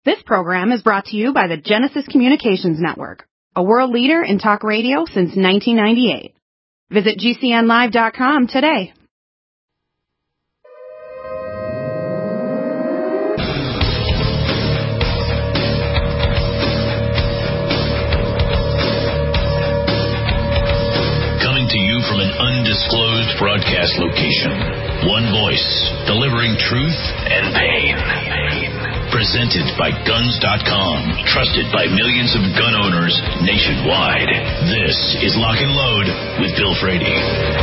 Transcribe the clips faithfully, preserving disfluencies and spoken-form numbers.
This program is brought to you by the Genesis Communications Network, a world leader in talk radio since nineteen ninety-eight. Visit G C N live dot com today. Coming to you from an undisclosed broadcast location. One voice, delivering truth and pain. Presented by Guns dot com, trusted by millions of gun owners nationwide. This is Lock and Load with Bill Frady.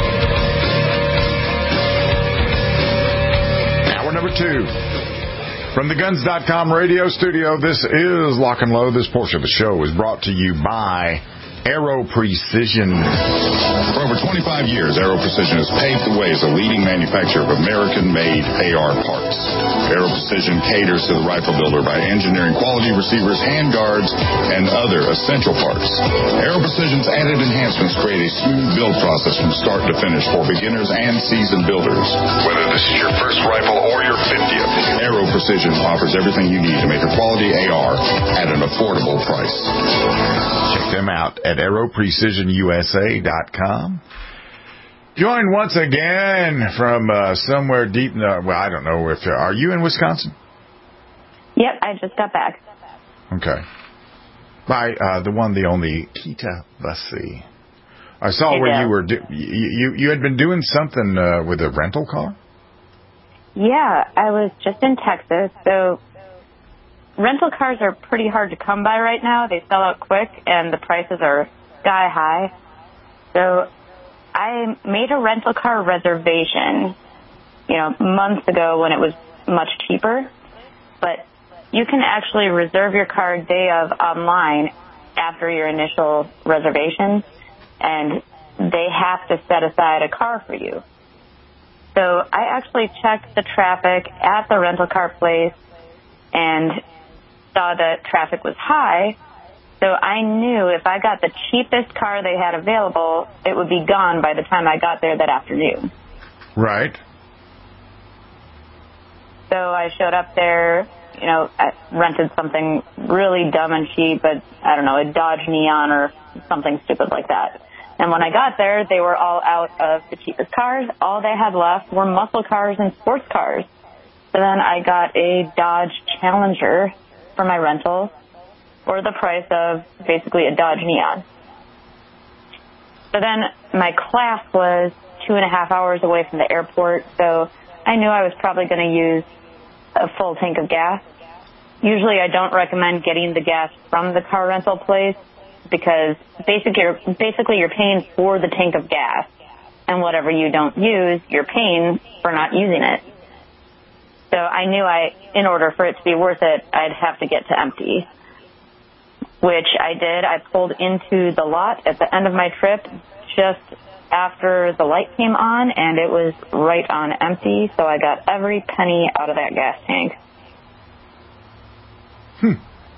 Hour number two. From the Guns dot com radio studio, this is Lock and Load. This portion of the show is brought to you by Aero Precision. For over twenty-five years, Aero Precision has paved the way as a leading manufacturer of American-made A R parts. Aero Precision caters to the rifle builder by engineering quality receivers, handguards, and other essential parts. Aero Precision's added enhancements create a smooth build process from start to finish for beginners and seasoned builders. Whether this is your first rifle or your fiftieth, Aero Precision offers everything you need to make a quality A R at an affordable price. Check them out at aero precision U S A dot com. Joined once again from uh, somewhere deep in the, well, I don't know if, uh, are you in Wisconsin? Yep, I just got back. Okay. By uh, the one, the only, Kita Bussey. I saw Hey, where Bill. you were, do- you, you, you had been doing something uh, with a rental car? Yeah, I was just in Texas, so rental cars are pretty hard to come by right now. They sell out quick, and the prices are sky high. So I made a rental car reservation, you know, months ago when it was much cheaper. But you can actually reserve your car day of online after your initial reservation, and they have to set aside a car for you. So I actually checked the traffic at the rental car place and saw that traffic was high, so I knew if I got the cheapest car they had available, it would be gone by the time I got there that afternoon. Right. So I showed up there, you know, I rented something really dumb and cheap, but I don't know, a Dodge Neon or something stupid like that. And when I got there, they were all out of the cheapest cars. All they had left were muscle cars and sports cars. So then I got a Dodge Challenger for my rental for the price of basically a Dodge Neon. So then my class was two and a half hours away from the airport, so I knew I was probably going to use a full tank of gas. Usually I don't recommend getting the gas from the car rental place because basically you're, basically you're paying for the tank of gas, and whatever you don't use, you're paying for not using it. So I knew I, in order for it to be worth it, I'd have to get to empty, which I did. I pulled into the lot at the end of my trip just after the light came on, and it was right on empty, so I got every penny out of that gas tank. Hmm.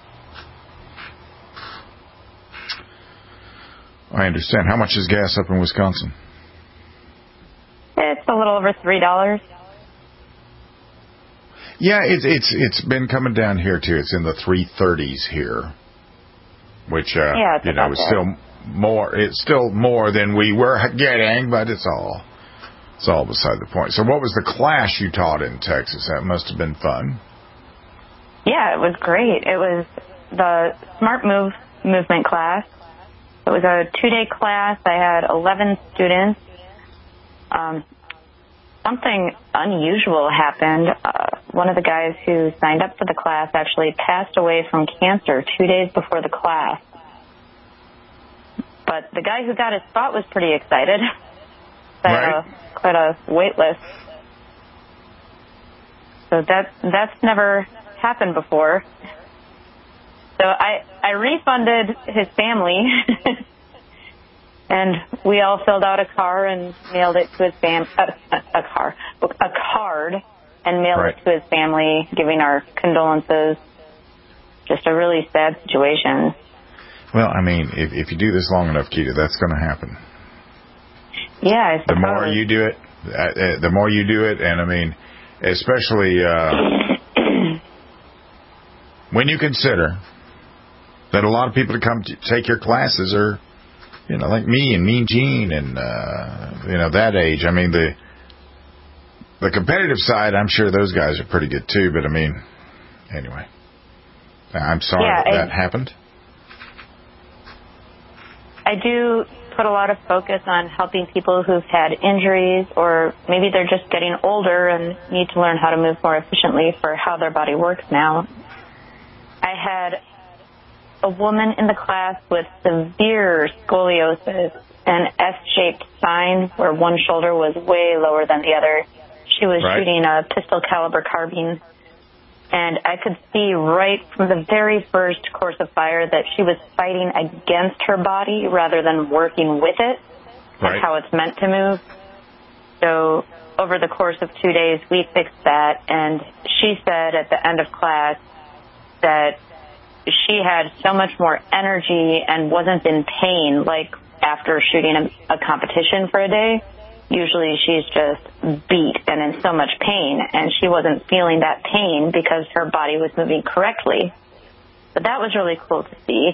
I understand. How much is gas up in Wisconsin? It's a little over three dollars. Yeah, it's it's it's been coming down here too. It's in the three thirties here, which uh, yeah, it's you know is there. still more. It's still more than we were getting, but it's all it's all beside the point. So, what was the class you taught in Texas? That must have been fun. Yeah, it was great. It was the Smart Move movement class. It was a two-day class. I had eleven students. Um, something unusual happened. Uh, one of the guys who signed up for the class actually passed away from cancer two days before the class. But the guy who got his spot was pretty excited. I had Right. a, quite a wait list. So that that's never happened before. So I, I refunded his family, and we all filled out a car and mailed it to his fam a, a car, a card, and mailed Right. it to his family, giving our condolences. Just a really sad situation. Well, I mean, if if you do this long enough, Kita, that's going to happen. Yeah, I suppose. The more you do it, uh, the more you do it, and I mean, especially. Uh, when you consider that a lot of people that come to take your classes are, you know, like me and Mean Gene and, uh, you know, that age. I mean, the the competitive side, I'm sure those guys are pretty good too. But, I mean, anyway, I'm sorry yeah, that I, that happened. I do put a lot of focus on helping people who've had injuries, or maybe they're just getting older and need to learn how to move more efficiently for how their body works now. I had a woman in the class with severe scoliosis and S-shaped spine where one shoulder was way lower than the other. She was right. shooting a pistol caliber carbine, and I could see right from the very first course of fire that she was fighting against her body rather than working with it. That's right. how it's meant to move. So over the course of two days, we fixed that, and she said at the end of class that she had so much more energy and wasn't in pain, like after shooting a, a competition for a day. Usually she's just beat and in so much pain, and she wasn't feeling that pain because her body was moving correctly. But that was really cool to see.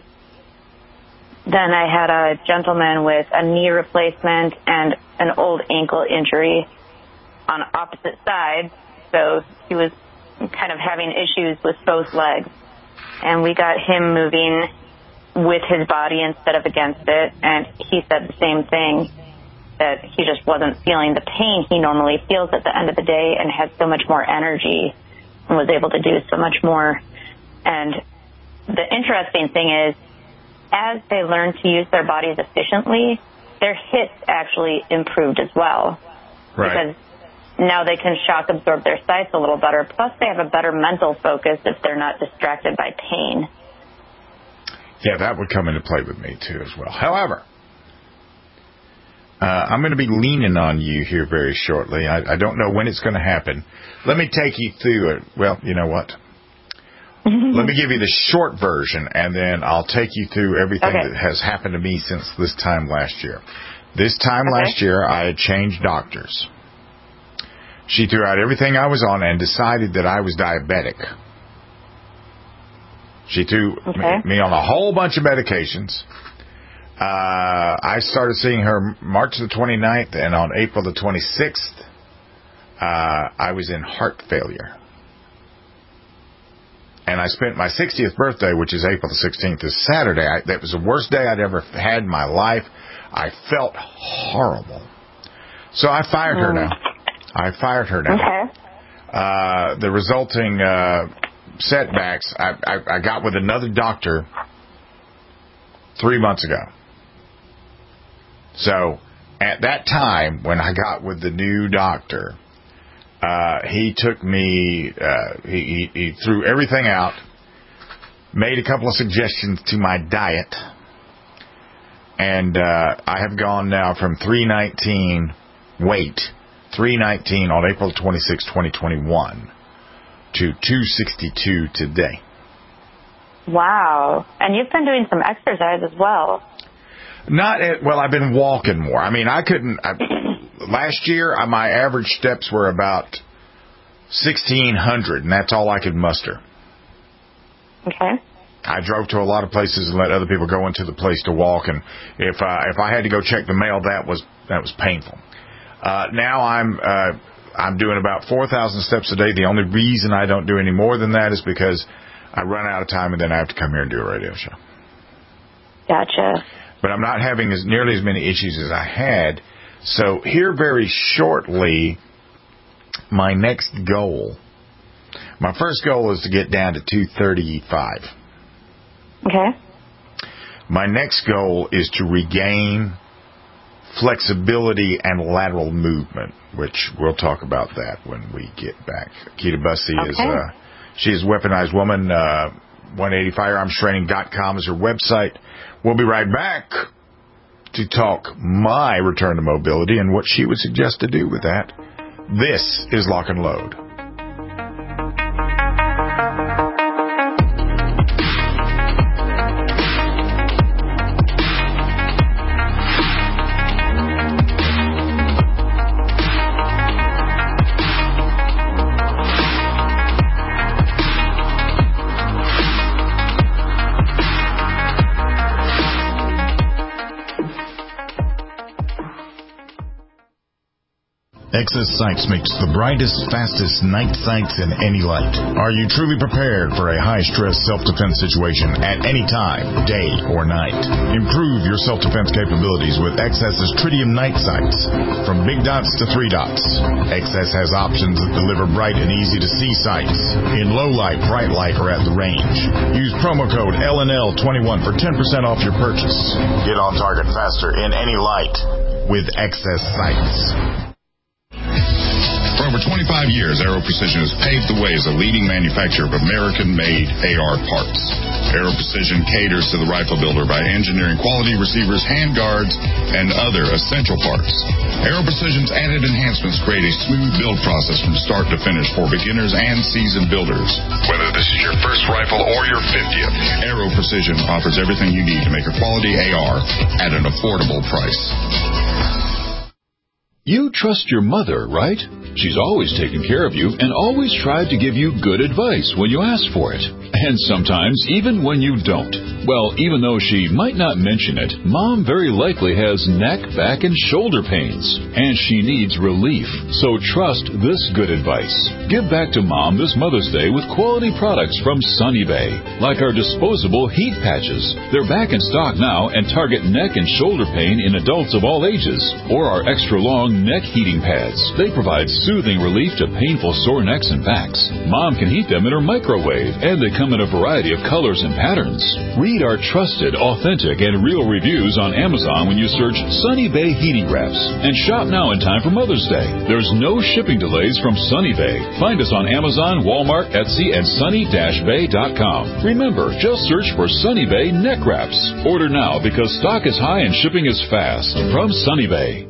Then I had a gentleman with a knee replacement and an old ankle injury on opposite sides, so he was kind of having issues with both legs. And we got him moving with his body instead of against it, and he said the same thing, that he just wasn't feeling the pain he normally feels at the end of the day and had so much more energy and was able to do so much more. And the interesting thing is, as they learn to use their bodies efficiently, their hits actually improved as well. Right. Because now they can shock absorb their sights a little better. Plus, they have a better mental focus if they're not distracted by pain. Yeah, that would come into play with me, too, as well. However, uh, I'm going to be leaning on you here very shortly. I, I don't know when it's going to happen. Let me take you through it. Well, you know what? Let me give you the short version, and then I'll take you through everything okay. that has happened to me since this time last year. This time okay. last year, I had changed doctors. She threw out everything I was on and decided that I was diabetic. She threw okay. me, me on a whole bunch of medications. Uh, I started seeing her March the twenty-ninth, and on April the twenty-sixth, uh, I was in heart failure. And I spent my sixtieth birthday, which is April the sixteenth, this Saturday. I, that was the worst day I'd ever had in my life. I felt horrible. So I fired mm. her now. I fired her now. Okay. Uh, the resulting uh, setbacks, I, I, I got with another doctor three months ago. So at that time, when I got with the new doctor, uh, he took me, uh, he, he, he threw everything out, made a couple of suggestions to my diet, and uh, I have gone now from three nineteen weight, three nineteen on April twenty-sixth, twenty twenty-one, to two sixty-two today. Wow. And you've been doing some exercise as well. Not at, well, I've been walking more. I mean, I couldn't, I, last year, I, my average steps were about sixteen hundred, and that's all I could muster. Okay. I drove to a lot of places and let other people go into the place to walk, and if I, if I had to go check the mail, that was, that was painful. Uh, now I'm, uh, I'm doing about four thousand steps a day. The only reason I don't do any more than that is because I run out of time and then I have to come here and do a radio show. Gotcha. But I'm not having as nearly as many issues as I had. So here very shortly, my next goal, my first goal is to get down to two thirty-five. Okay. My next goal is to regain flexibility and lateral movement, which we'll talk about that when we get back. Akita Busse okay. is, uh, she is a weaponized woman. Uh, one eighty firearms training dot com is her website. We'll be right back to talk my return to mobility and what she would suggest to do with that. This is Lock and Load. Excess Sights makes the brightest, fastest night sights in any light. Are you truly prepared for a high-stress self-defense situation at any time, day or night? Improve your self-defense capabilities with Excess's Tritium night sights. From big dots to three dots, Excess has options that deliver bright and easy-to-see sights in low light, bright light, or at the range. Use promo code L N L twenty-one for ten percent off your purchase. Get on target faster in any light with Excess Sights. For over twenty-five years, Aero Precision has paved the way as a leading manufacturer of American-made A R parts. Aero Precision caters to the rifle builder by engineering quality receivers, handguards, and other essential parts. Aero Precision's added enhancements create a smooth build process from start to finish for beginners and seasoned builders. Whether this is your first rifle or your fiftieth, Aero Precision offers everything you need to make a quality A R at an affordable price. You trust your mother, right? She's always taken care of you and always tried to give you good advice when you ask for it. And sometimes even when you don't. Well, even though she might not mention it, Mom very likely has neck, back, and shoulder pains. And she needs relief. So trust this good advice. Give back to Mom this Mother's Day with quality products from Sunny Bay. Like our disposable heat patches. They're back in stock now and target neck and shoulder pain in adults of all ages. Or our extra long neck heating pads. They provide soothing relief to painful sore necks and backs. Mom can heat them in her microwave, and they come in a variety of colors and patterns. Read our trusted, authentic, and real reviews on Amazon when you search Sunny Bay Heating Wraps. And shop now in time for Mother's Day. There's no shipping delays from Sunny Bay. Find us on Amazon, Walmart, Etsy, and sunny dash bay dot com. Remember, just search for Sunny Bay Neck Wraps. Order now because stock is high and shipping is fast. From Sunny Bay.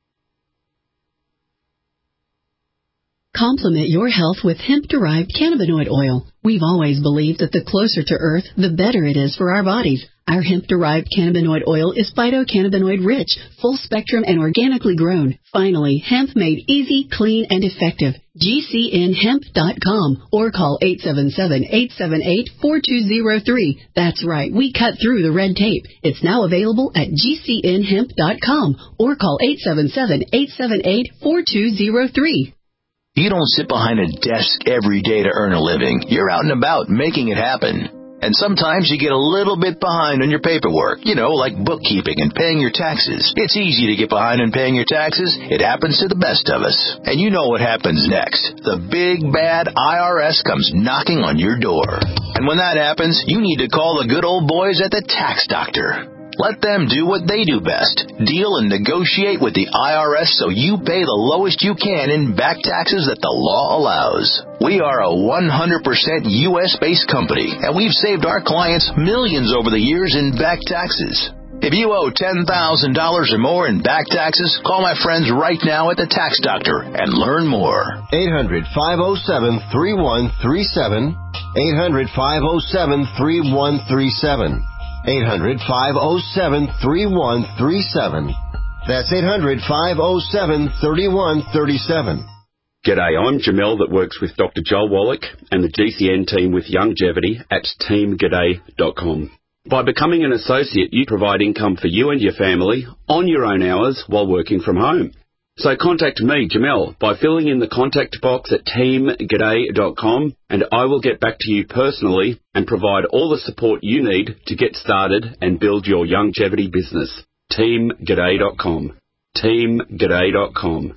Complement your health with hemp-derived cannabinoid oil. We've always believed that the closer to Earth, the better it is for our bodies. Our hemp-derived cannabinoid oil is phytocannabinoid-rich, full-spectrum, and organically grown. Finally, hemp made easy, clean, and effective. G C N hemp dot com or call eight seven seven, eight seven eight, four two zero three. That's right, we cut through the red tape. It's now available at G C N hemp dot com or call eight seven seven, eight seven eight, four two zero three. You don't sit behind a desk every day to earn a living. You're out and about making it happen. And sometimes you get a little bit behind on your paperwork, you know, like bookkeeping and paying your taxes. It's easy to get behind on paying your taxes. It happens to the best of us. And you know what happens next. The big, bad I R S comes knocking on your door. And when that happens, you need to call the good old boys at the Tax Doctor. Let them do what they do best. Deal and negotiate with the I R S so you pay the lowest you can in back taxes that the law allows. We are a one hundred percent U S-based company, and we've saved our clients millions over the years in back taxes. If you owe ten thousand dollars or more in back taxes, call my friends right now at the Tax Doctor and learn more. eight hundred, five oh seven, three one three seven. eight hundred, five oh seven, three one three seven. eight hundred, five oh seven, three one three seven. That's eight hundred, five oh seven, three one three seven. G'day, I'm Jamel that works with Doctor Joel Wallach and the G C N team with Longevity at team g'day dot com. By becoming an associate, you provide income for you and your family on your own hours while working from home. So contact me, Jamel, by filling in the contact box at team g'day dot com, and I will get back to you personally and provide all the support you need to get started and build your longevity business. team g'day dot com. team g'day dot com.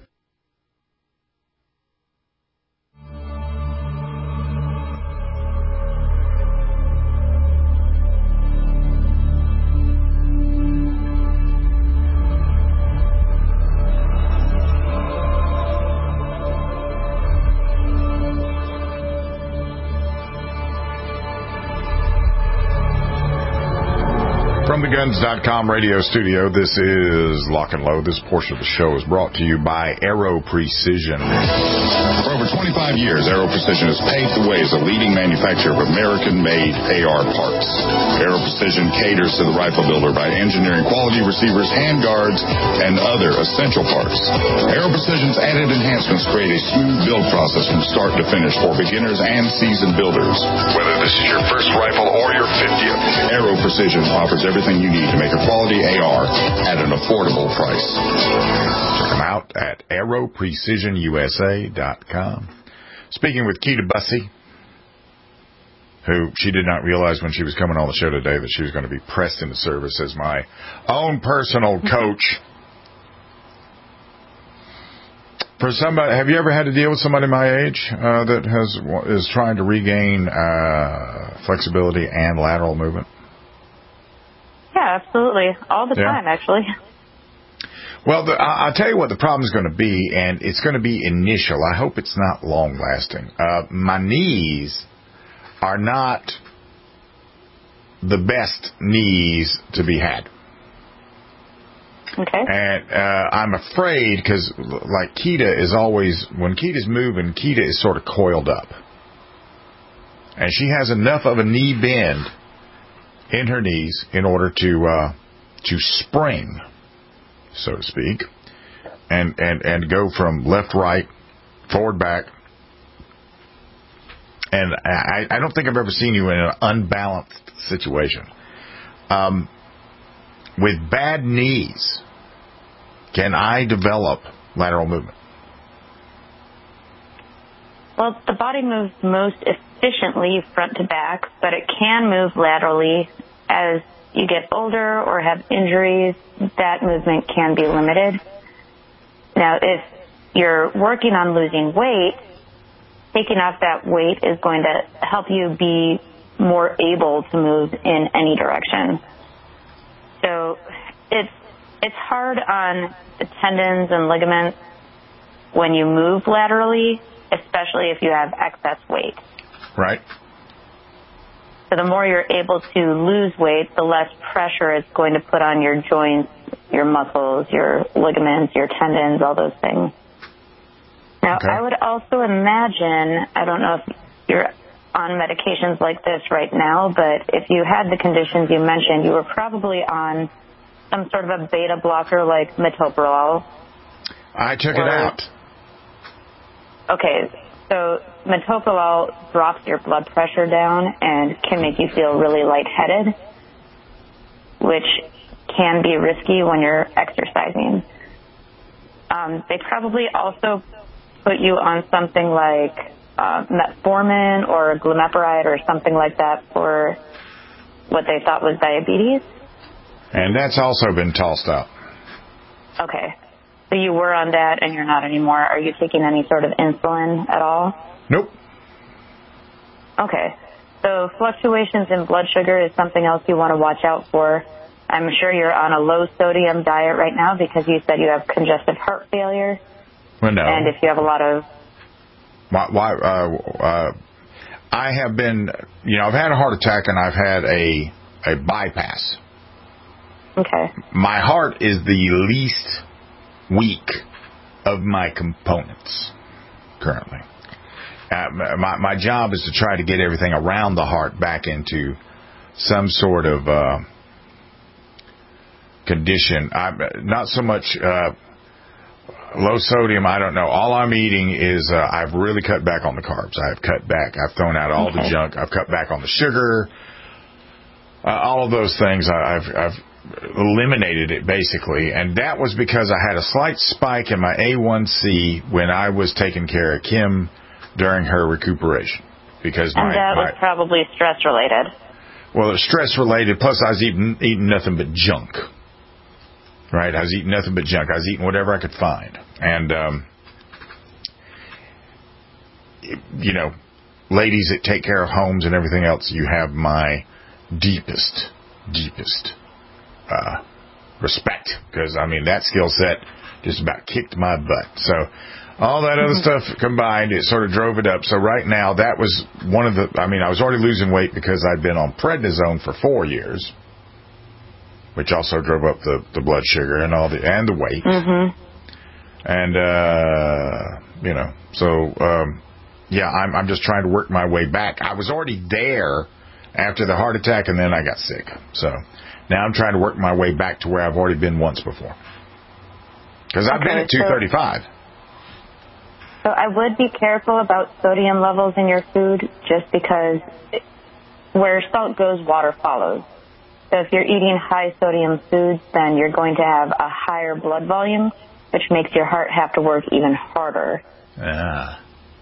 From the guns dot com radio studio, this is Lock and Load. This portion of the show is brought to you by Aero Precision. For over twenty-five years, Aero Precision has paved the way as a leading manufacturer of American-made A R parts. Aero Precision caters to the rifle builder by engineering quality receivers, handguards, and other essential parts. Aero Precision's added enhancements create a smooth build process from start to finish for beginners and seasoned builders. Whether this is your first rifle or your their fiftieth. Aero Precision offers everything you need to make a quality A R at an affordable price. Check them out at aero precision u s a dot com. Speaking with Keita Bussey, who she did not realize when she was coming on the show today that she was going to be pressed into service as my own personal coach. For somebody, have you ever had to deal with somebody my age uh, that has is trying to regain uh, flexibility and lateral movement? Yeah, absolutely, all the yeah. time, actually. Well, the, I'll tell you what the problem is going to be, and it's going to be initial. I hope it's not long lasting. Uh, my knees are not the best knees to be had. Okay. And uh, I'm afraid because, like, Keita is always, when Keita's moving, Keita is sort of coiled up. And she has enough of a knee bend in her knees in order to uh, to spring, so to speak, and, and, and go from left, right, forward, back. And I, I don't think I've ever seen you in an unbalanced situation. Um, with bad knees, can I develop lateral movement? Well, the body moves most efficiently front to back, but it can move laterally. As you get older or have injuries, that movement can be limited. Now, if you're working on losing weight, taking off that weight is going to help you be more able to move in any direction. So it's it's hard on the tendons and ligaments when you move laterally, especially if you have excess weight. Right. So the more you're able to lose weight, the less pressure it's going to put on your joints, your muscles, your ligaments, your tendons, all those things. Now, okay. I would also imagine, I don't know if you're on medications like this right now, but if you had the conditions you mentioned, you were probably on some sort of a beta blocker like metoprolol. I took or, it out. Okay, so metoprolol drops your blood pressure down and can make you feel really lightheaded, which can be risky when you're exercising. Um, they probably also put you on something like uh, metformin or glimepiride or something like that for what they thought was diabetes. And that's also been tossed out. Okay. So you were on that and you're not anymore. Are you taking any sort of insulin at all? Nope. Okay. So fluctuations in blood sugar is something else you want to watch out for. I'm sure you're on a low sodium diet right now because you said you have congestive heart failure. Well, no. And if you have a lot of... Why, why, uh, uh, I have been, you know, I've had a heart attack and I've had a, a bypass. Okay. My heart is the least weak of my components currently. Uh, my, my job is to try to get everything around the heart back into some sort of uh, condition. I'm not so much... Uh, Low sodium, I don't know. All I'm eating is, uh, I've really cut back on the carbs. I've cut back. I've thrown out all okay. the junk. I've cut back on the sugar. Uh, all of those things, I, I've, I've eliminated it basically. And that was because I had a slight spike in my A one C when I was taking care of Kim during her recuperation. Because my, and that was my, probably stress related. Well, it's stress related. Plus, I was eating, eating nothing but junk. Right, I was eating nothing but junk. I was eating whatever I could find. And, um, you know, ladies that take care of homes and everything else, you have my deepest, deepest uh, respect. Because, I mean, that skill set just about kicked my butt. So all that other stuff combined, it sort of drove it up. So right now, that was one of the, I mean, I was already losing weight because I'd been on prednisone for four years. Which also drove up the, the blood sugar and all the and the weight, mm-hmm. and uh, you know, so um, yeah, I'm I'm just trying to work my way back. I was already there after the heart attack, and then I got sick. So now I'm trying to work my way back to where I've already been once before. Because I've okay, been at two thirty-five. So I would be careful about sodium levels in your food, just because. It, where salt goes, water follows. So if you're eating high sodium foods, then you're going to have a higher blood volume, which makes your heart have to work even harder. Ah.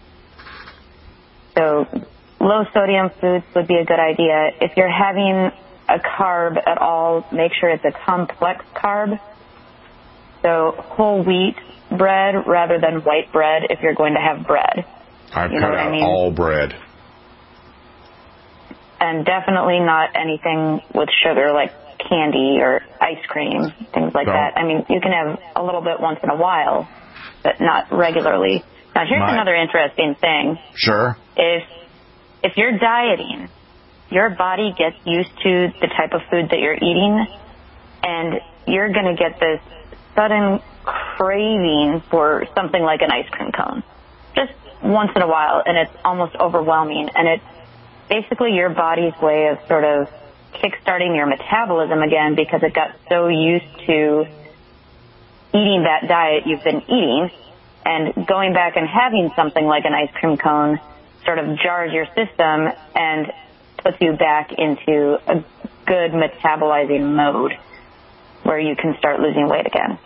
So low sodium foods would be a good idea. If you're having a carb at all, make sure it's a complex carb. So whole wheat bread rather than white bread if you're going to have bread. I've you cut know what out I mean? all bread. And definitely not anything with sugar like candy or ice cream, things like No. that. I mean, you can have a little bit once in a while, but not regularly. Now, here's My- another interesting thing. Sure. If if you're dieting, your body gets used to the type of food that you're eating, and you're going to get this sudden craving for something like an ice cream cone. Just once in a while, and it's almost overwhelming. And it's basically your body's way of sort of kickstarting your metabolism again because it got so used to eating that diet you've been eating, and going back and having something like an ice cream cone sort of jars your system and puts you back into a good metabolizing mode where you can start losing weight again.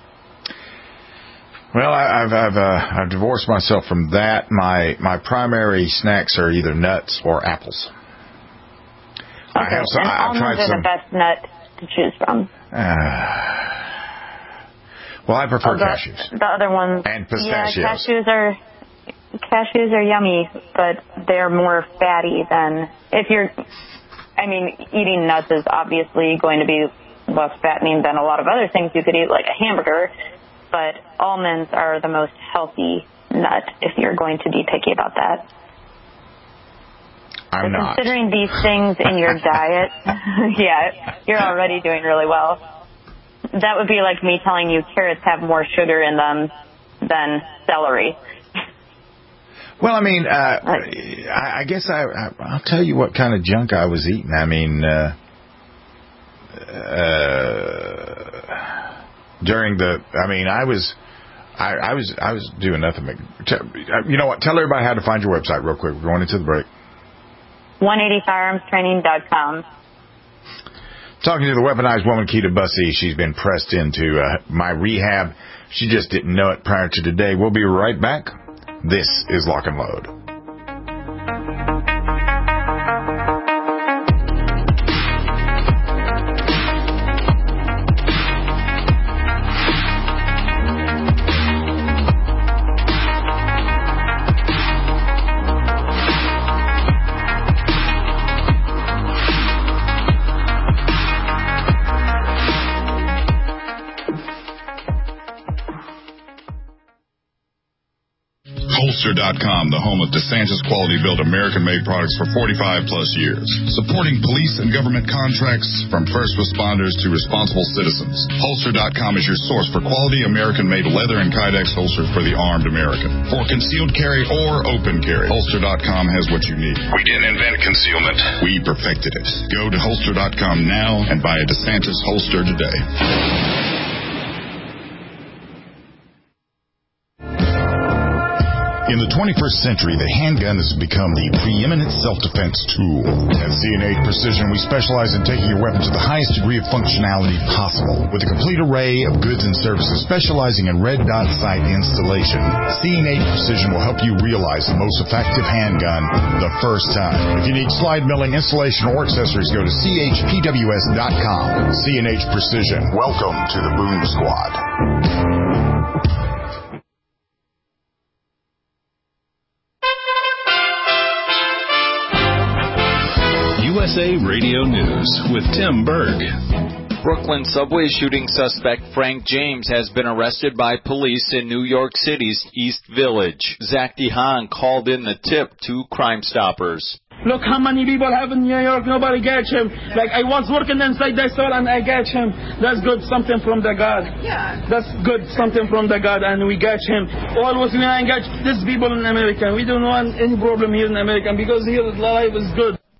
Well, I, I've I've uh, I've divorced myself from that. My my primary snacks are either nuts or apples. Okay, I have some, and I've almonds tried are some. the best nut to choose from. Uh, well, I prefer Oh, the, cashews The other ones, and pistachios. yeah, cashews are cashews are yummy, but they're more fatty than if you're. I mean, eating nuts is obviously going to be less fattening than a lot of other things you could eat, like a hamburger. But almonds are the most healthy nut if you're going to be picky about that. I'm so not. Considering these things in your diet, yeah, you're already doing really well. That would be like me telling you carrots have more sugar in them than celery. Well, I mean, uh, I, I guess I, I, I'll tell you what kind of junk I was eating. I mean, uh, uh, during the, I mean, I was, I, I was, I was doing nothing. You know what? Tell everybody how to find your website real quick. We're going into the break. one eighty firearms training dot com. Talking to the weaponized woman, Keita Bussey. She's been pressed into uh, my rehab. She just didn't know it prior to today. We'll be right back. This is Lock and Load. Holster dot com, the home of DeSantis quality-built American-made products for forty-five plus years. Supporting police and government contracts from first responders to responsible citizens. Holster dot com is your source for quality American-made leather and Kydex holsters for the armed American. For concealed carry or open carry, Holster dot com has what you need. We didn't invent concealment. We perfected it. Go to Holster dot com now and buy a DeSantis holster today. In the twenty-first century, the handgun has become the preeminent self-defense tool. At C and H Precision, we specialize in taking your weapon to the highest degree of functionality possible. With a complete array of goods and services specializing in red dot sight installation, C and H Precision will help you realize the most effective handgun the first time. If you need slide milling, installation, or accessories, go to C H P W S dot com. C and H Precision. Welcome to the Boom Squad. U S A Radio News with Tim Berg. Brooklyn subway shooting suspect Frank James has been arrested by police in New York City's East Village. Zach DeHaan called in the tip to Crime Stoppers. Look how many people have in New York. Nobody gets him. Like, I was working inside the store and I get him. That's good, something from the God. Yeah. That's good, something from the God, and we get him. Always we engage these people in America. We don't want any problem here in America because here life is good.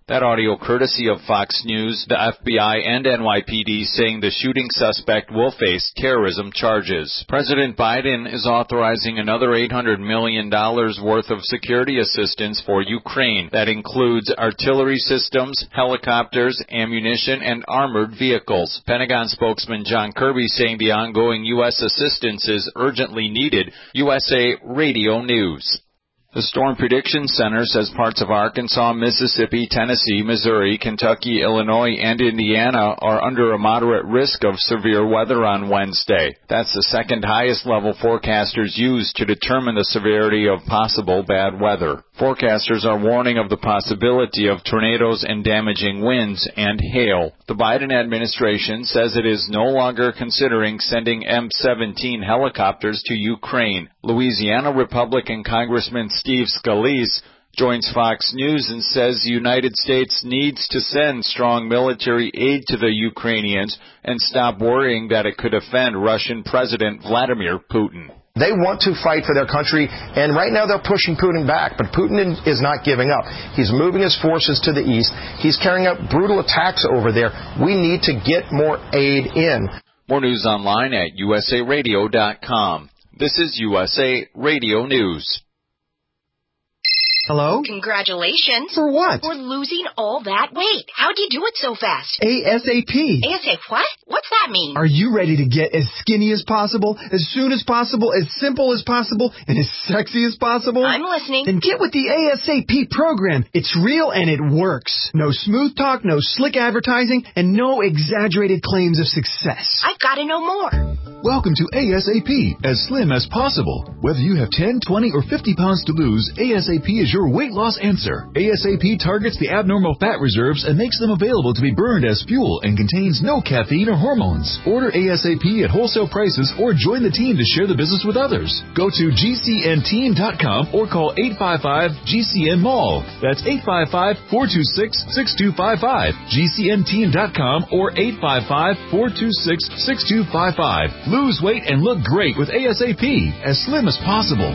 That audio courtesy of Fox News, the F B I, and N Y P D saying the shooting suspect will face terrorism charges. President Biden is authorizing another eight hundred million dollars worth of security assistance for Ukraine. That includes artillery systems, helicopters, ammunition, and armored vehicles. Pentagon spokesman John Kirby saying the ongoing U S assistance is urgently needed. U S A Radio News. The Storm Prediction Center says parts of Arkansas, Mississippi, Tennessee, Missouri, Kentucky, Illinois, and Indiana are under a moderate risk of severe weather on Wednesday. That's the second highest level forecasters use to determine the severity of possible bad weather. Forecasters are warning of the possibility of tornadoes and damaging winds and hail. The Biden administration says it is no longer considering sending M seventeen helicopters to Ukraine. Louisiana Republican Congressman Steve Scalise joins Fox News and says the United States needs to send strong military aid to the Ukrainians and stop worrying that it could offend Russian President Vladimir Putin. They want to fight for their country, and right now they're pushing Putin back, but Putin is not giving up. He's moving his forces to the east. He's carrying out brutal attacks over there. We need to get more aid in. More news online at U S A radio dot com. This is U S A Radio News. Hello? Congratulations. For what? For losing all that weight. How'd you do it so fast? ASAP. ASAP what? What's that mean? Are you ready to get as skinny as possible, as soon as possible, as simple as possible, and as sexy as possible? I'm listening. Then get with the ASAP program. It's real and it works. No smooth talk, no slick advertising, and no exaggerated claims of success. I've got to know more. Welcome to ASAP, as slim as possible. Whether you have ten, twenty, or fifty pounds to lose, ASAP is your weight loss answer. ASAP targets the abnormal fat reserves and makes them available to be burned as fuel and contains no caffeine or hormones. Order ASAP at wholesale prices or join the team to share the business with others. Go to G C N team dot com or call eight five five G C N mall. That's eight five five, four two six, six two five five. G C N team dot com or eight five five, four two six, six two five five. Lose weight and look great with ASAP, as slim as possible.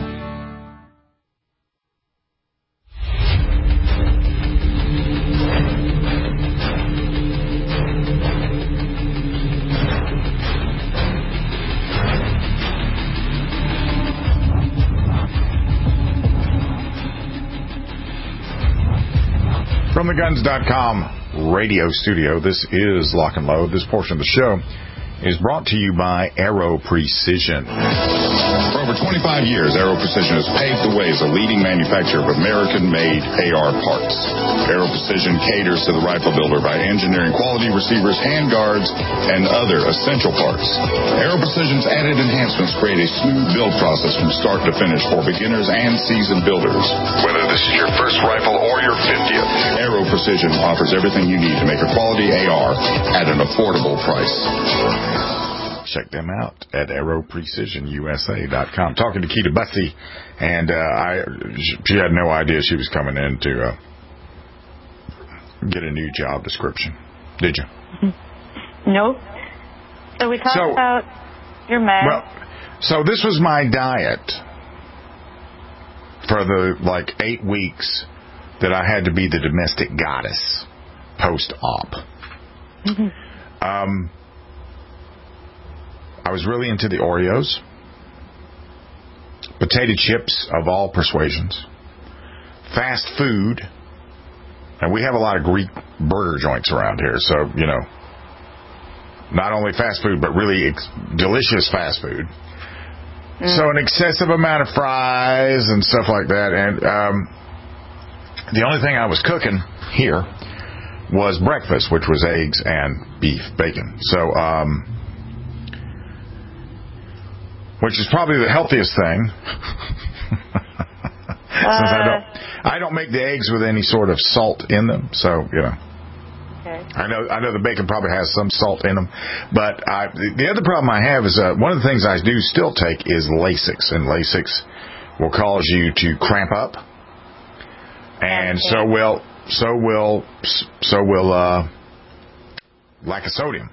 From the guns dot com radio studio, this is Lock and Load. This portion of the show is brought to you by Aero Precision. For over twenty-five years, Aero Precision has paved the way as a leading manufacturer of American-made A R parts. Aero Precision caters to the rifle builder by engineering quality receivers, handguards, and other essential parts. Aero Precision's added enhancements create a smooth build process from start to finish for beginners and seasoned builders. Whether this is your first rifle or your fiftieth, Aero Precision offers everything you need to make a quality A R at an affordable price. Check them out at aero precision U S A dot com. Talking to Keita Bussey, and uh, I, she had no idea she was coming in to uh, get a new job description. Did you? Nope. So we talked so, about your meds. Well, so this was my diet for the like eight weeks that I had to be the domestic goddess post-op. Mm-hmm. Um. I was really into the Oreos, potato chips of all persuasions, fast food, and we have a lot of Greek burger joints around here, so, you know, not only fast food, but really ex- delicious fast food. Mm. So an excessive amount of fries and stuff like that, and um, the only thing I was cooking here was breakfast, which was eggs and beef, bacon. So, um... which is probably the healthiest thing. Since I don't, I don't make the eggs with any sort of salt in them, so you know. Okay. I know, I know the bacon probably has some salt in them, but I, the other problem I have is uh, one of the things I do still take is Lasix, and Lasix will cause you to cramp up, and okay. so will so will so will uh, lack of sodium.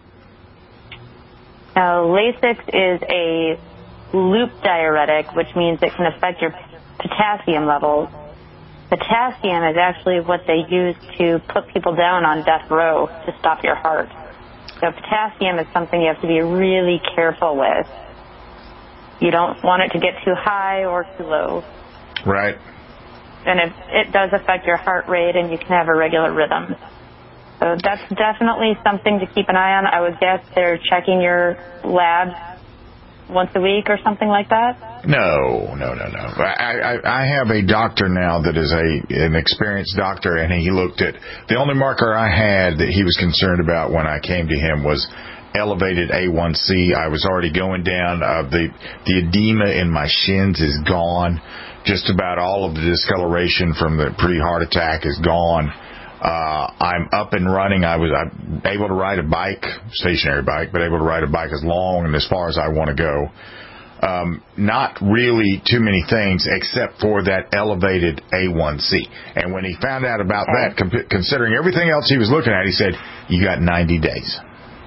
Uh, Lasix is a loop diuretic, which means it can affect your potassium levels. Potassium is actually what they use to put people down on death row to stop your heart. So potassium is something you have to be really careful with. You don't want it to get too high or too low. Right. And it, it does affect your heart rate, and you can have irregular rhythms. So that's definitely something to keep an eye on. I would guess they're checking your labs once a week or something like that? No, no, no, no. I, I, I have a doctor now that is a an experienced doctor, and he looked at the only marker I had that he was concerned about when I came to him was elevated A one C. I was already going down. Uh, the the edema in my shins is gone. Just about all of the discoloration from the pre-heart attack is gone. Uh, I'm up and running. I was I'm able to ride a bike, stationary bike, but able to ride a bike as long and as far as I want to go. Um, not really too many things except for that elevated A one C. And when he found out about that, comp- considering everything else he was looking at, he said, you got ninety days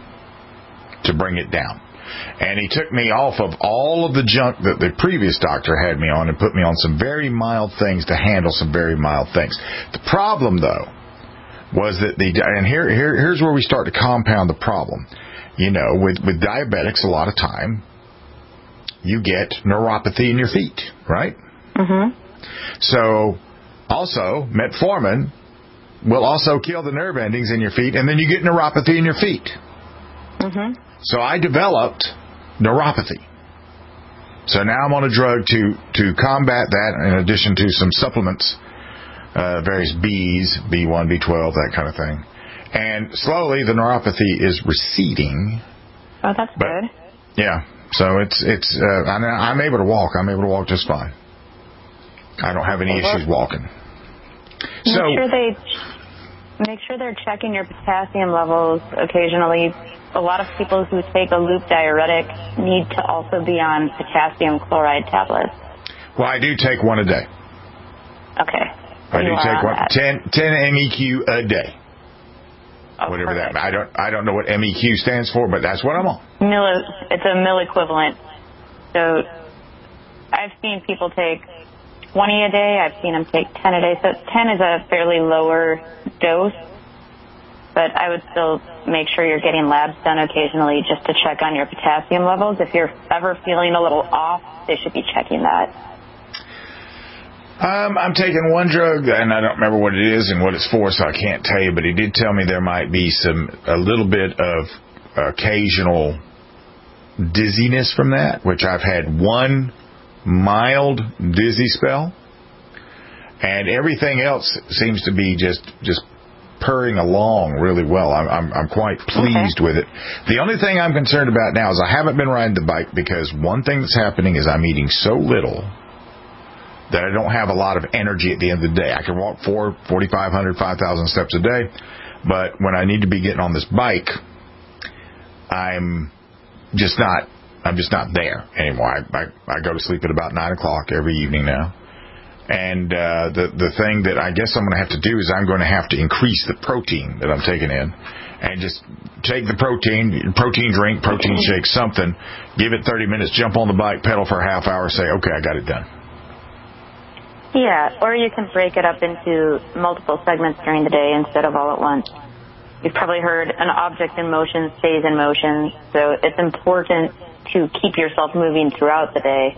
to bring it down. And he took me off of all of the junk that the previous doctor had me on and put me on some very mild things to handle some very mild things. The problem, though, was that the, and here, here, here's where we start to compound the problem. You know, with, with diabetics, a lot of time, you get neuropathy in your feet, right? Mm-hmm. So, also, metformin will also kill the nerve endings in your feet, and then you get neuropathy in your feet. Mm-hmm. So I developed neuropathy. So now I'm on a drug to, to combat that, in addition to some supplements, uh, various B's, B one, B twelve, that kind of thing. And slowly the neuropathy is receding. Oh, that's but, good. Yeah. So it's, it's, uh, I'm, I'm able to walk. I'm able to walk just fine. I don't have any issues walking. Make So, sure they, make sure they're checking your potassium levels occasionally. A lot of people who take a loop diuretic need to also be on potassium chloride tablets. Well, I do take one a day. Okay. I do You take are on one, that. ten, ten M E Q a day. Oh, Whatever perfect. that, I don't, I don't know what M E Q stands for, but that's what I'm on. Mill, it's a mill equivalent. So I've seen people take twenty a day. I've seen them take ten a day. So ten is a fairly lower dose. But I would still make sure you're getting labs done occasionally just to check on your potassium levels. If you're ever feeling a little off, they should be checking that. Um, I'm taking one drug, and I don't remember what it is and what it's for, so I can't tell you. But he did tell me there might be some a little bit of occasional dizziness from that, which I've had one mild dizzy spell, and everything else seems to be just just. purring along really well. I'm, I'm, I'm quite pleased okay. with it. The only thing I'm concerned about now is I haven't been riding the bike because one thing that's happening is I'm eating so little that I don't have a lot of energy at the end of the day. I can walk four, forty-five hundred, five thousand steps a day, but when I need to be getting on this bike, I'm just not, I'm just not there anymore. I, I, I go to sleep at about nine o'clock every evening now. And uh, the the thing that I guess I'm going to have to do is I'm going to have to increase the protein that I'm taking in, and just take the protein, protein drink, protein shake, something, give it thirty minutes, jump on the bike, pedal for a half hour, say, okay, I got it done. Yeah, or you can break it up into multiple segments during the day instead of all at once. You've probably heard an object in motion stays in motion, so it's important to keep yourself moving throughout the day.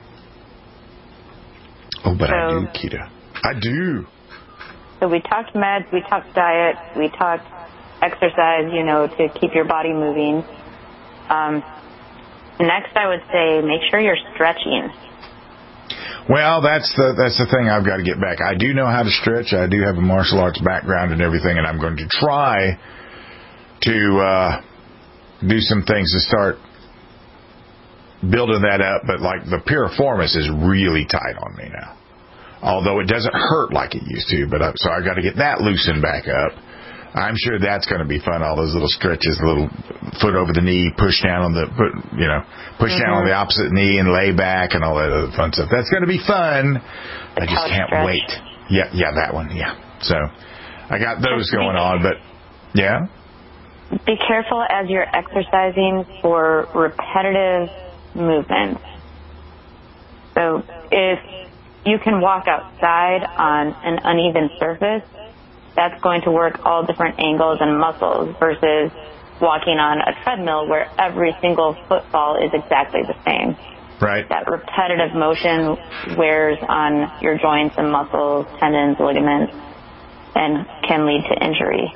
Oh, but so, I do, Keita. I do. So we talked meds, we talked diet, we talked exercise, you know, to keep your body moving. Um, next, I would say make sure you're stretching. Well, that's the that's the thing I've got to get back. I do know how to stretch. I do have a martial arts background and everything, and I'm going to try to uh, do some things to start building that up, but like the piriformis is really tight on me now. Although it doesn't hurt like it used to, but I, so I got to get that loosened back up. I'm sure that's going to be fun. All those little stretches, little foot over the knee, push down on the, put, you know, push mm-hmm. down on the opposite knee and lay back and all that other fun stuff. That's going to be fun. The I just can't stretch. wait. Yeah, yeah, that one. Yeah. So I got those going on, but yeah. Be careful as you're exercising for repetitive movements. So if you can walk outside on an uneven surface, that's going to work all different angles and muscles versus walking on a treadmill where every single footfall is exactly the same. Right. That repetitive motion wears on your joints and muscles, tendons, ligaments, and can lead to injury.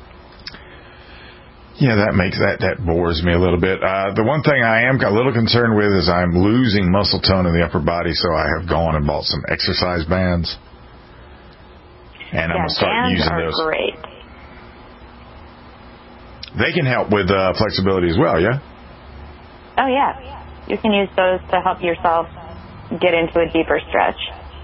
Yeah, that makes that that bores me a little bit. Uh, the one thing I am a little concerned with is I'm losing muscle tone in the upper body, so I have gone and bought some exercise bands, and yeah, I'm gonna start bands using are those. Great. They can help with uh, flexibility as well, yeah? Oh, yeah. You can use those to help yourself get into a deeper stretch.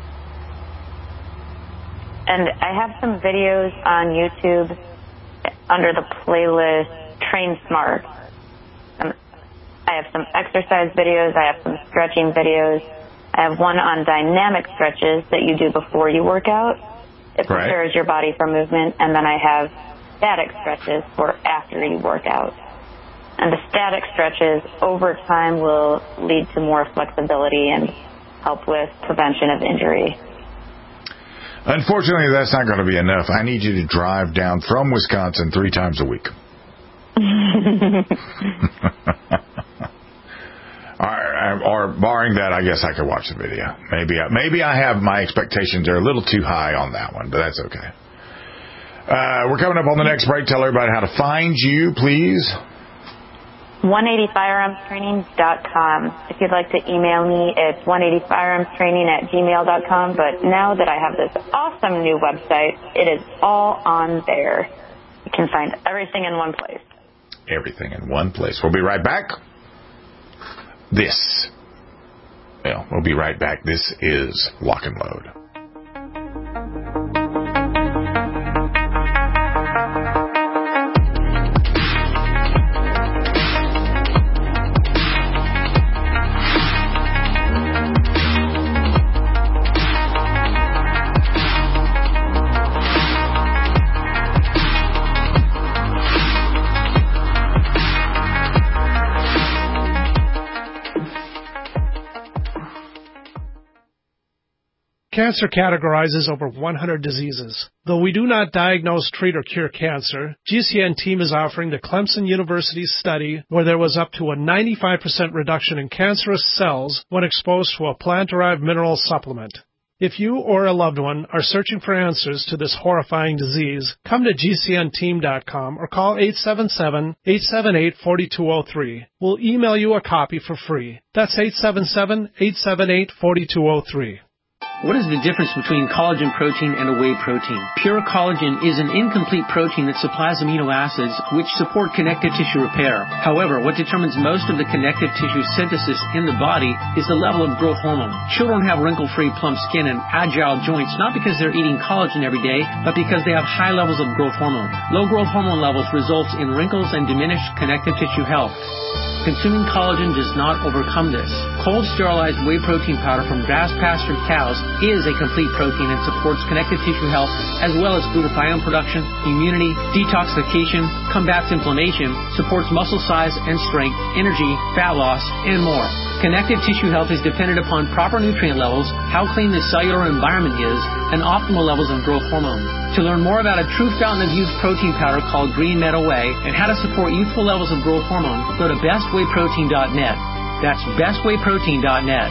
And I have some videos on YouTube under the playlist Train Smart. Um, I have some exercise videos. I have some stretching videos. I have one on dynamic stretches that you do before you work out. It prepares right. your body for movement. And then I have static stretches for after you work out. And the static stretches over time will lead to more flexibility and help with prevention of injury. Unfortunately, that's not going to be enough. I need you to drive down from Wisconsin three times a week. or, or barring that, I guess I could watch the video. Maybe I, maybe I have my expectations are a little too high on that one, but that's okay. Uh, we're coming up on the next break. Tell everybody how to find you, please. one eighty firearms training dot com. If you'd like to email me, it's one eighty firearms training at gmail dot com. But now that I have this awesome new website, it is all on there. You can find everything in one place. Everything in one place. We'll be right back. This. Well, we'll be right back. This is Lock and Load. Cancer categorizes over one hundred diseases. Though we do not diagnose, treat, or cure cancer, G C N team is offering the Clemson University study where there was up to a ninety-five percent reduction in cancerous cells when exposed to a plant-derived mineral supplement. If you or a loved one are searching for answers to this horrifying disease, come to G C N team dot com or call eight seven seven, eight seven eight, four two zero three. We'll email you a copy for free. That's eight seven seven, eight seven eight, four two zero three. What is the difference between collagen protein and a whey protein? Pure collagen is an incomplete protein that supplies amino acids which support connective tissue repair. However, what determines most of the connective tissue synthesis in the body is the level of growth hormone. Children have wrinkle-free, plump skin and agile joints not because they're eating collagen every day, but because they have high levels of growth hormone. Low growth hormone levels results in wrinkles and diminished connective tissue health. Consuming collagen does not overcome this. Cold sterilized whey protein powder from grass-pastured cows is a complete protein and supports connective tissue health as well as glutathione production, immunity, detoxification, combats inflammation, supports muscle size and strength, energy, fat loss, and more. Connective tissue health is dependent upon proper nutrient levels, how clean the cellular environment is, and optimal levels of growth hormone. To learn more about a true fountain of youth protein powder called Green Meadow Whey and how to support youthful levels of growth hormone, go to best whey protein dot net. That's best whey protein dot net.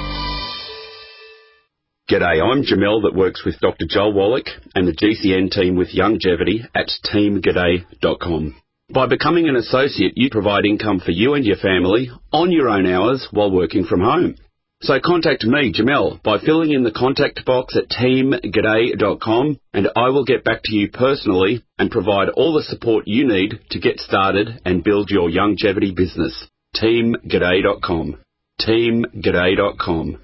G'day, I'm Jamel that works with Doctor Joel Wallach and the G C N team with Longevity at team g'day dot com. By becoming an associate, you provide income for you and your family on your own hours while working from home. So contact me, Jamel, by filling in the contact box at team g'day dot com and I will get back to you personally and provide all the support you need to get started and build your longevity business. team g'day dot com. team g'day dot com.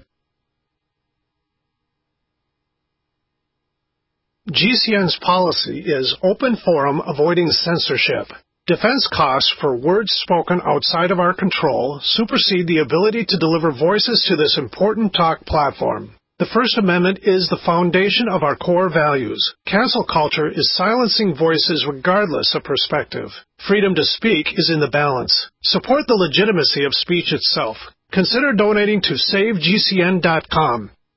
G C N's policy is open forum avoiding censorship. Defense costs for words spoken outside of our control supersede the ability to deliver voices to this important talk platform. The First Amendment is the foundation of our core values. Cancel culture is silencing voices regardless of perspective. Freedom to speak is in the balance. Support the legitimacy of speech itself. Consider donating to save G C N dot com.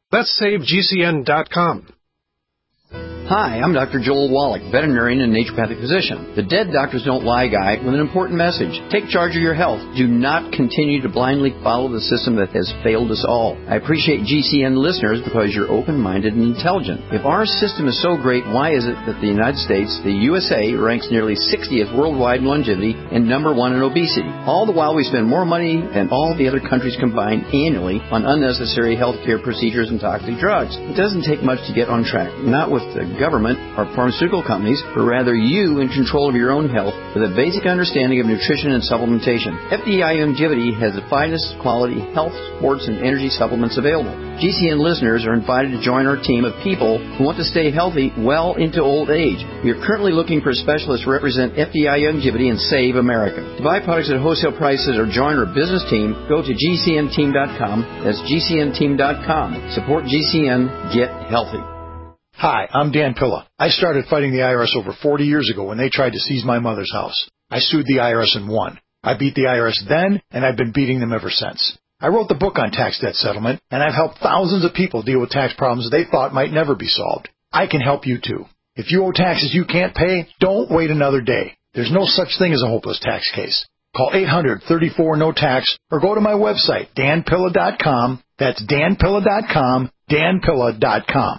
Let's save G C N dot com. Hi, I'm Doctor Joel Wallach, veterinarian and naturopathic physician. The Dead Doctors Don't Lie guy with an important message. Take charge of your health. Do not continue to blindly follow the system that has failed us all. I appreciate G C N listeners because you're open-minded and intelligent. If our system is so great, why is it that the United States, the U S A, ranks nearly sixtieth worldwide in longevity and number one in obesity? All the while we spend more money than all the other countries combined annually on unnecessary health care procedures and toxic drugs. It doesn't take much to get on track. Not with the government or pharmaceutical companies, but rather you in control of your own health with a basic understanding of nutrition and supplementation. F D I Longevity has the finest quality health, sports, and energy supplements available. G C N listeners are invited to join our team of people who want to stay healthy well into old age. We are currently looking for specialists to represent F D I Longevity and Save America. To buy products at wholesale prices or join our business team, go to G C N team dot com. That's G C N team dot com. Support G C N. Get healthy. Hi, I'm Dan Pilla. I started fighting the I R S over forty years ago when they tried to seize my mother's house. I sued the I R S and won. I beat the I R S then, and I've been beating them ever since. I wrote the book on tax debt settlement, and I've helped thousands of people deal with tax problems they thought might never be solved. I can help you too. If you owe taxes you can't pay, don't wait another day. There's no such thing as a hopeless tax case. Call eight hundred, thirty-four, no tax or go to my website, dan pilla dot com. That's dan pilla dot com, dan pilla dot com.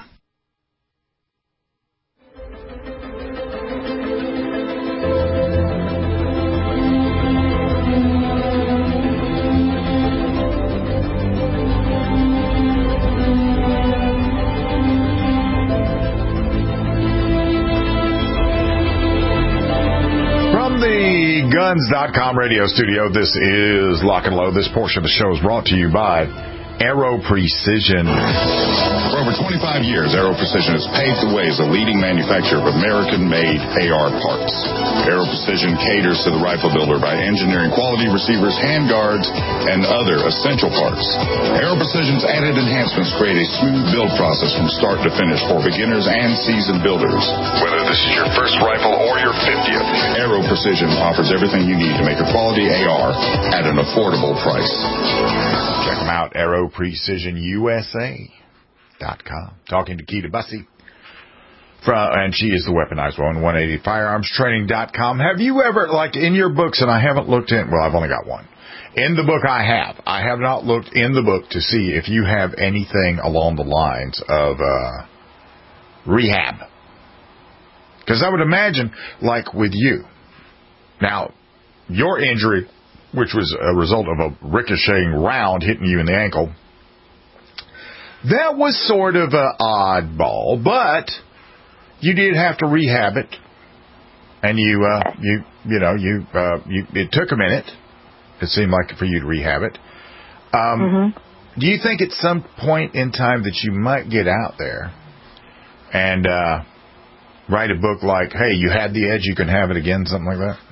The Guns dot com radio studio. This is Lock and Load. This portion of the show is brought to you by Aero Precision. For over twenty-five years, Aero Precision has paved the way as a leading manufacturer of American-made A R parts. Aero Precision caters to the rifle builder by engineering quality receivers, handguards, and other essential parts. Aero Precision's added enhancements create a smooth build process from start to finish for beginners and seasoned builders. Whether this is your first rifle or your fiftieth, Aero Precision offers everything you need to make a quality A R at an affordable price. Check them out, Aero Precision U S A dot com. Talking to Keita Bussey, from, and she is the weaponized one, one eighty firearms training dot com. Have you ever, like in your books, and I haven't looked in, well, I've only got one. In the book I have, I have not looked in the book to see if you have anything along the lines of uh, rehab. Because I would imagine, like with you, now, your injury, which was a result of a ricocheting round hitting you in the ankle, that was sort of an oddball, but you did have to rehab it, and you, uh, you, you know, you, uh, you, it took a minute. It seemed like for you to rehab it. Um, mm-hmm. Do you think at some point in time that you might get out there and uh, write a book like, "Hey, you had the edge, you can have it again," something like that?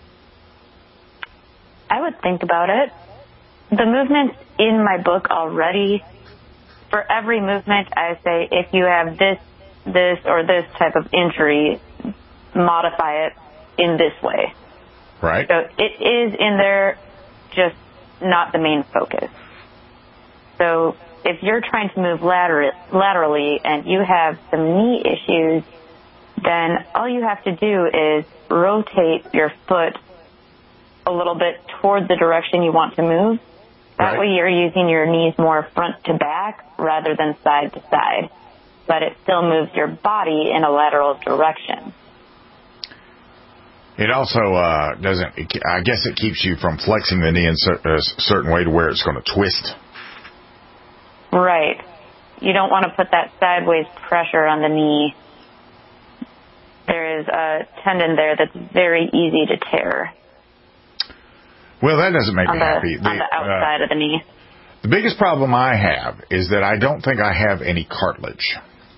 I would think about it. The movement's in my book already. For every movement, I say, if you have this, this, or this type of injury, modify it in this way. Right. So it is in there, just not the main focus. So if you're trying to move later- laterally and you have some knee issues, then all you have to do is rotate your foot a little bit toward the direction you want to move. That right. way you're using your knees more front to back rather than side to side. But it still moves your body in a lateral direction. It also uh, doesn't, I guess it keeps you from flexing the knee in a certain way to where it's going to twist. Right. You don't want to put that sideways pressure on the knee. There is a tendon there that's very easy to tear. Well, that doesn't make on me the, happy. The, on the outside uh, of the knee. The biggest problem I have is that I don't think I have any cartilage.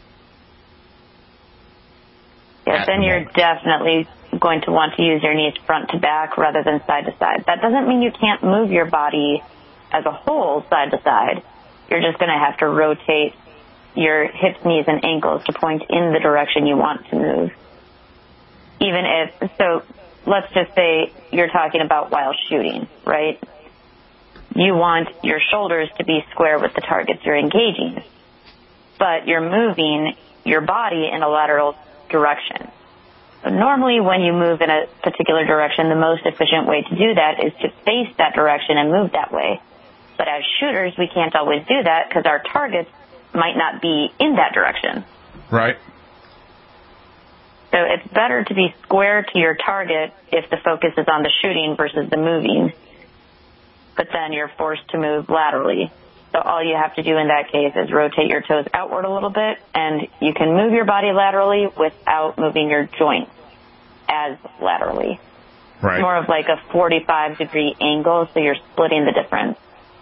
Yes, then you're definitely going to want to use your knees front to back rather than side to side. That doesn't mean you can't move your body as a whole side to side. You're just going to have to rotate your hips, knees, and ankles to point in the direction you want to move. Even if, so let's just say you're talking about while shooting, right? You want your shoulders to be square with the targets you're engaging. but you're moving your body in a lateral direction. So normally when you move in a particular direction, the most efficient way to do that is to face that direction and move that way. But as shooters, we can't always do that because our targets might not be in that direction. Right. So it's better to be square to your target if the focus is on the shooting versus the moving. But then you're forced to move laterally. So all you have to do in that case is rotate your toes outward a little bit, and you can move your body laterally without moving your joints as laterally. Right. It's more of like a forty-five degree angle, so you're splitting the difference.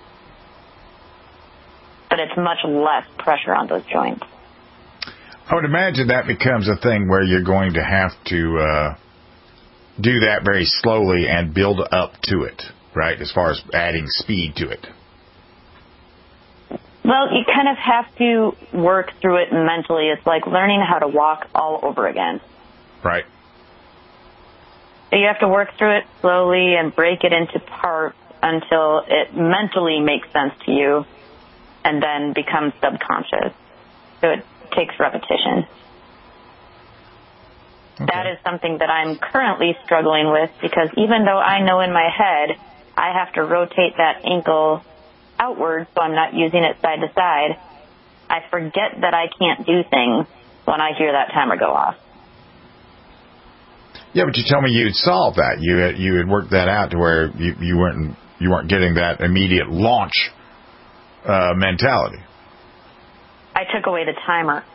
But it's much less pressure on those joints. I would imagine that becomes a thing where you're going to have to uh, do that very slowly and build up to it, right, as far as adding speed to it. Well, you kind of have to work through it mentally. It's like learning how to walk all over again. Right. So you have to work through it slowly and break it into parts until it mentally makes sense to you and then becomes subconscious. So it takes repetition. Okay. That is something that I'm currently struggling with because even though I know in my head I have to rotate that ankle outward so I'm not using it side to side, I forget that I can't do things when I hear that timer go off. Yeah, but you told me you'd solve that. You had, you had worked that out to where you, you weren't you weren't getting that immediate launch uh, mentality. I took away the timer.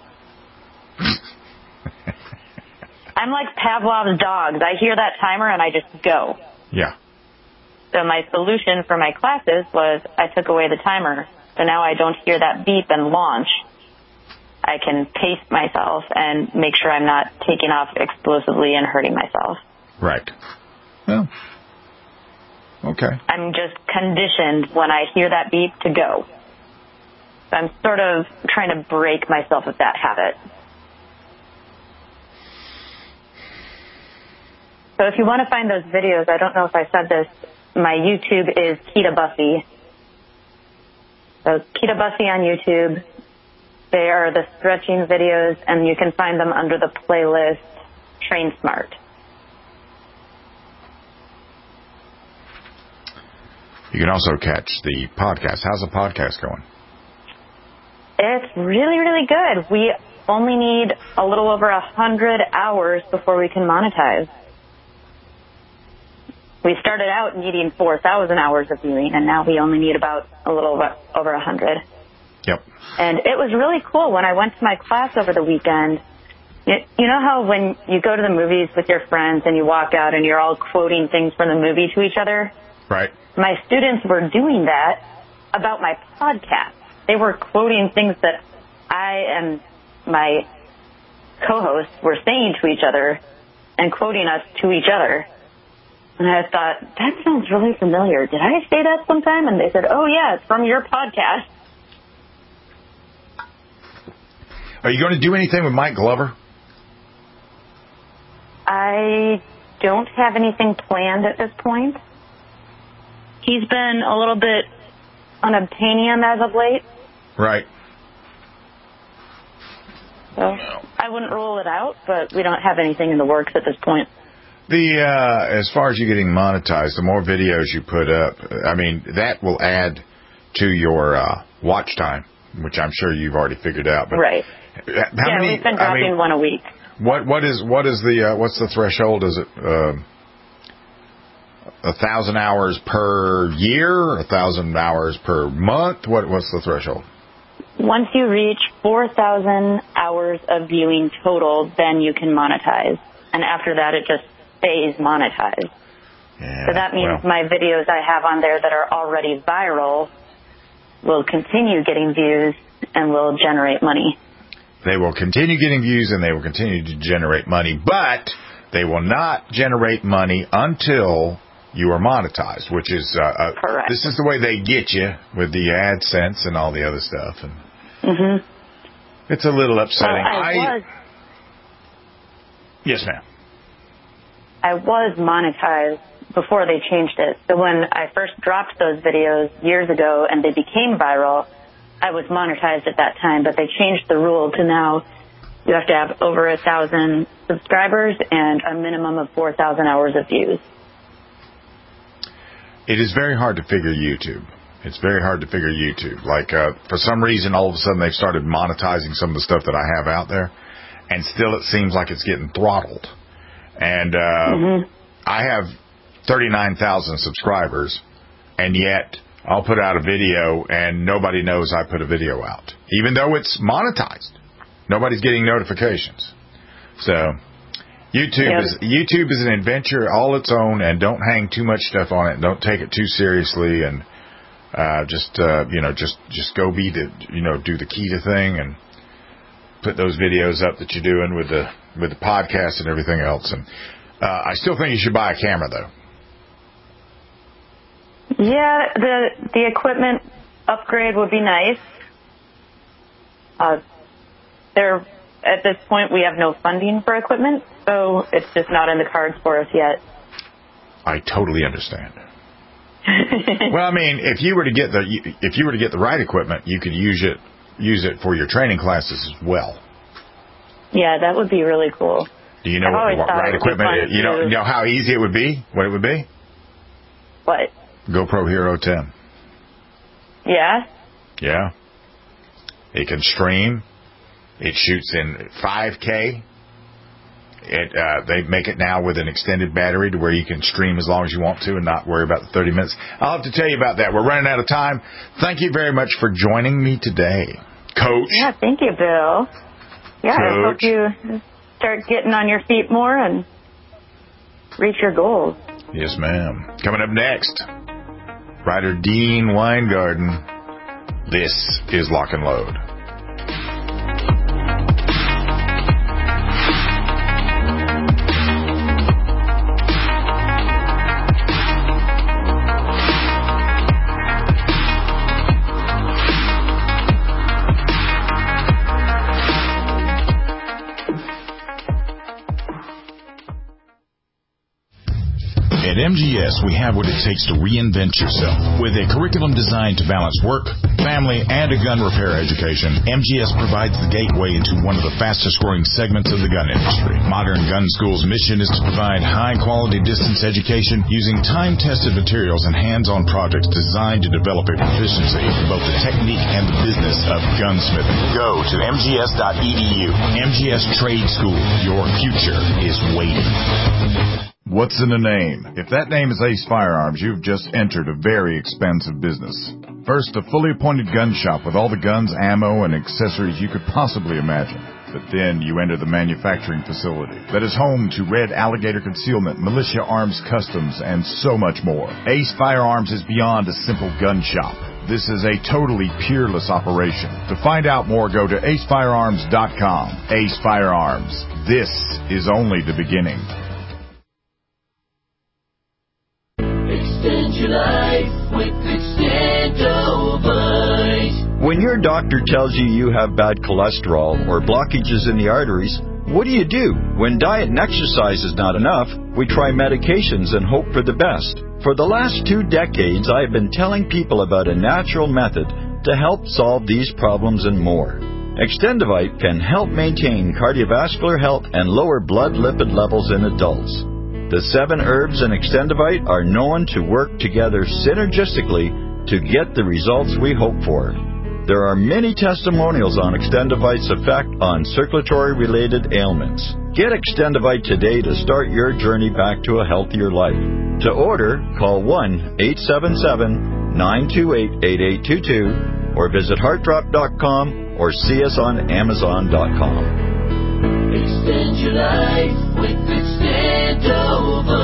I'm like Pavlov's dogs. I hear that timer and I just go. Yeah. So my solution for my classes was I took away the timer. So now I don't hear that beep and launch. I can pace myself and make sure I'm not taking off explosively and hurting myself. Right. Well, okay. I'm just conditioned when I hear that beep to go. So I'm sort of trying to break myself of that habit. So if you want to find those videos, I don't know if I said this, my YouTube is Kita Buffy. So Kita Buffy on YouTube. They are the stretching videos, and you can find them under the playlist Train Smart. You can also catch the podcast. How's the podcast going? It's really, really good. We only need a little over a hundred hours before we can monetize. We started out needing four thousand hours of viewing, and now we only need about a little over a hundred. Yep. And it was really cool when I went to my class over the weekend. You, you know how when you go to the movies with your friends and you walk out and you're all quoting things from the movie to each other? Right. My students were doing that about my podcast. They were quoting things that I and my co-hosts were saying to each other and quoting us to each other. And I thought, that sounds really familiar. Did I say that sometime? And they said, oh, yeah, it's from your podcast. Are you going to do anything with Mike Glover? I don't have anything planned at this point. He's been a little bit unobtainium as of late. Right. So I wouldn't rule it out, but we don't have anything in the works at this point. The uh, as far as you getting monetized, the more videos you put up, I mean, that will add to your uh, watch time, which I'm sure you've already figured out. But right. How yeah, many, we've been dropping I mean, one a week. What what is what is the uh, what's the threshold? Is it uh, a thousand hours per year, a thousand hours per month? What what's the threshold? Once you reach four thousand hours of viewing total, then you can monetize, and after that, it just stays monetized. Yeah, so that means well. my videos I have on there that are already viral will continue getting views and will generate money. They will continue getting views and they will continue to generate money, but they will not generate money until you are monetized, which is, uh, uh, correct. This is the way they get you with the AdSense and all the other stuff. And mm-hmm. It's a little upsetting. Well, I, I was, yes, ma'am. I was monetized before they changed it. So when I first dropped those videos years ago and they became viral, I was monetized at that time, but they changed the rule to now you have to have over a thousand subscribers and a minimum of four thousand hours of views. It is very hard to figure YouTube. It's very hard to figure YouTube. Like, uh, for some reason, all of a sudden they've started monetizing some of the stuff that I have out there, and still it seems like it's getting throttled. And uh, mm-hmm. I have thirty-nine thousand subscribers, and yet I'll put out a video, and nobody knows I put a video out, even though it's monetized. Nobody's getting notifications. So YouTube yep. is YouTube is an adventure all its own, and don't hang too much stuff on it. Don't take it too seriously, and uh, just uh, you know, just just go be the you know do the Keita thing and put those videos up that you're doing with the with the podcast and everything else. And uh, I still think you should buy a camera, though. Yeah, the the equipment upgrade would be nice. Uh, there, at this point, we have no funding for equipment, so it's just not in the cards for us yet. I totally understand. Well, I mean, if you were to get the if you were to get the right equipment, you could use it use it for your training classes as well. Yeah, that would be really cool. Do you know what, what right equipment is? You know, you know how easy it would be? What it would be? What? GoPro Hero ten. Yeah? Yeah. It can stream. It shoots in five K. It uh, they make it now with an extended battery to where you can stream as long as you want to and not worry about the thirty minutes. I'll have to tell you about that. We're running out of time. Thank you very much for joining me today, Coach. Yeah, thank you, Bill. Yeah, Coach. I hope you start getting on your feet more and reach your goals. Yes, ma'am. Coming up next, writer Dean Weingarten. This is Lock and Load. At M G S, we have what it takes to reinvent yourself. With a curriculum designed to balance work, family, and a gun repair education, M G S provides the gateway into one of the fastest-growing segments of the gun industry. Modern Gun School's mission is to provide high-quality distance education using time-tested materials and hands-on projects designed to develop a proficiency in both the technique and the business of gunsmithing. Go to M G S dot E D U. M G S Trade School. Your future is waiting. What's in a name? If that name is Ace Firearms, you've just entered a very expensive business. First, a fully appointed gun shop with all the guns, ammo, and accessories you could possibly imagine. But then you enter the manufacturing facility that is home to Red Alligator Concealment, Militia Arms Customs, and so much more. Ace Firearms is beyond a simple gun shop. This is a totally peerless operation. To find out more, go to ace firearms dot com. Ace Firearms. This is only the beginning. Extend your life with Extendovite. When your doctor tells you you have bad cholesterol or blockages in the arteries, what do you do? When diet and exercise is not enough, we try medications and hope for the best. For the last two decades, I have been telling people about a natural method to help solve these problems and more. Extendovite can help maintain cardiovascular health and lower blood lipid levels in adults. The seven herbs in Extendovite are known to work together synergistically to get the results we hope for. There are many testimonials on Extendovite's effect on circulatory-related ailments. Get Extendovite today to start your journey back to a healthier life. To order, call one eight seven seven, nine two eight, eight eight two two or visit heart drop dot com or see us on amazon dot com. Extend your life with Extendovite.